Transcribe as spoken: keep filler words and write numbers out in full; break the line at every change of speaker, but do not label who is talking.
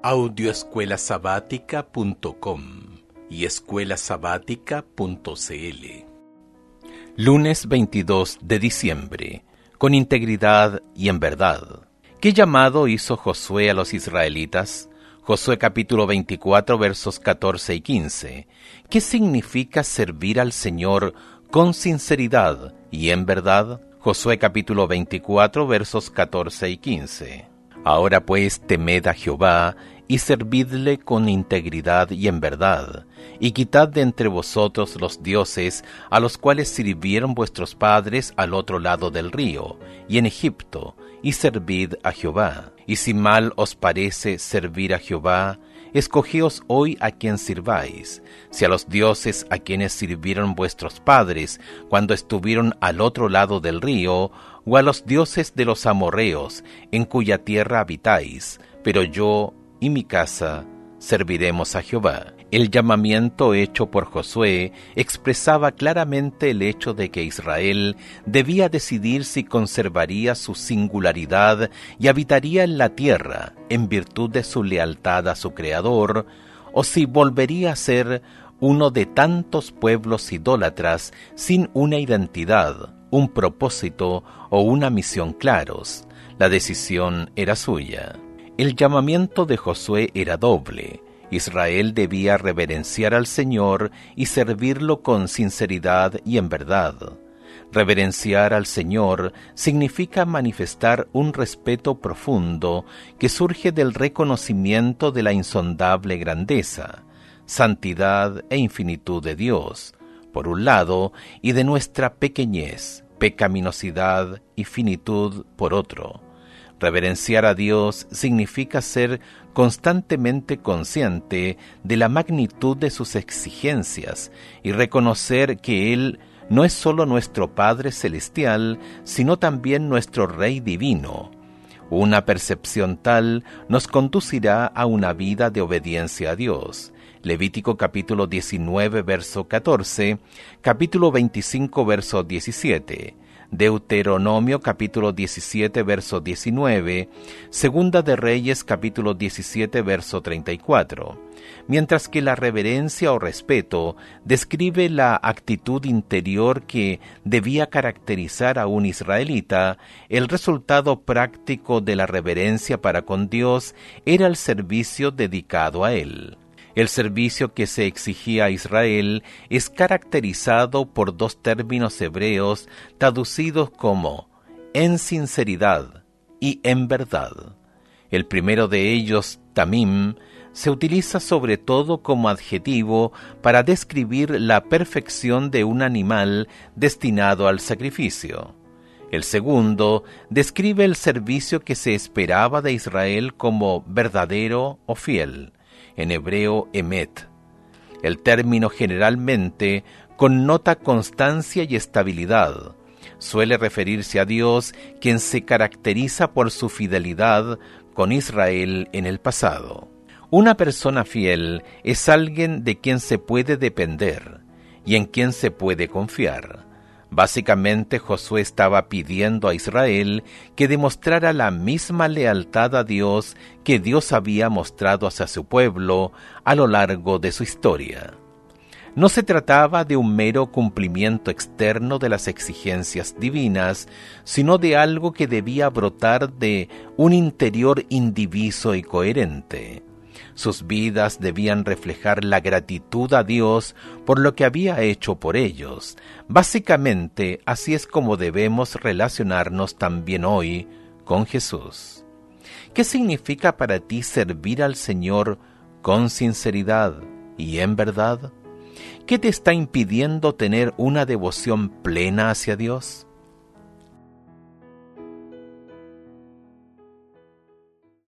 audio escuela sabática punto com y escuela sabática punto c l. Lunes veintidós de diciembre. Con integridad y en verdad. ¿Qué llamado hizo Josué a los israelitas? Josué capítulo veinticuatro, versos catorce y quince. ¿Qué significa servir al Señor con sinceridad y en verdad? Josué capítulo veinticuatro, versos catorce y quince. Ahora pues temed a Jehová, y servidle con integridad y en verdad, y quitad de entre vosotros los dioses a los cuales sirvieron vuestros padres al otro lado del río, y en Egipto, y servid a Jehová. Y si mal os parece servir a Jehová, escogíos hoy a quien sirváis, si a los dioses a quienes sirvieron vuestros padres cuando estuvieron al otro lado del río, o a los dioses de los amorreos, en cuya tierra habitáis, pero yo y mi casa serviremos a Jehová. El llamamiento hecho por Josué expresaba claramente el hecho de que Israel debía decidir si conservaría su singularidad y habitaría en la tierra en virtud de su lealtad a su Creador, o si volvería a ser uno de tantos pueblos idólatras sin una identidad, un propósito o una misión claros. La decisión era suya. El llamamiento de Josué era doble. Israel debía reverenciar al Señor y servirlo con sinceridad y en verdad. Reverenciar al Señor significa manifestar un respeto profundo que surge del reconocimiento de la insondable grandeza, santidad e infinitud de Dios, por un lado, y de nuestra pequeñez, pecaminosidad y finitud, por otro. Reverenciar a Dios significa ser constantemente consciente de la magnitud de sus exigencias y reconocer que Él no es solo nuestro Padre Celestial, sino también nuestro Rey Divino. Una percepción tal nos conducirá a una vida de obediencia a Dios. Levítico capítulo diecinueve, verso catorce, capítulo veinticinco, verso diecisiete. Deuteronomio capítulo diecisiete, verso diecinueve, Segunda de Reyes capítulo diecisiete, verso treinta y cuatro. Mientras que la reverencia o respeto describe la actitud interior que debía caracterizar a un israelita, el resultado práctico de la reverencia para con Dios era el servicio dedicado a Él. El servicio que se exigía a Israel es caracterizado por dos términos hebreos traducidos como en sinceridad y en verdad. El primero de ellos, tamim, se utiliza sobre todo como adjetivo para describir la perfección de un animal destinado al sacrificio. El segundo describe el servicio que se esperaba de Israel como verdadero o fiel. En hebreo, emet. El término generalmente connota constancia y estabilidad. Suele referirse a Dios, quien se caracteriza por su fidelidad con Israel en el pasado. Una persona fiel es alguien de quien se puede depender y en quien se puede confiar. Básicamente, Josué estaba pidiendo a Israel que demostrara la misma lealtad a Dios que Dios había mostrado hacia su pueblo a lo largo de su historia. No se trataba de un mero cumplimiento externo de las exigencias divinas, sino de algo que debía brotar de un interior indiviso y coherente. Sus vidas debían reflejar la gratitud a Dios por lo que había hecho por ellos. Básicamente, así es como debemos relacionarnos también hoy con Jesús. ¿Qué significa para ti servir al Señor con sinceridad y en verdad? ¿Qué te está impidiendo tener una devoción plena hacia Dios?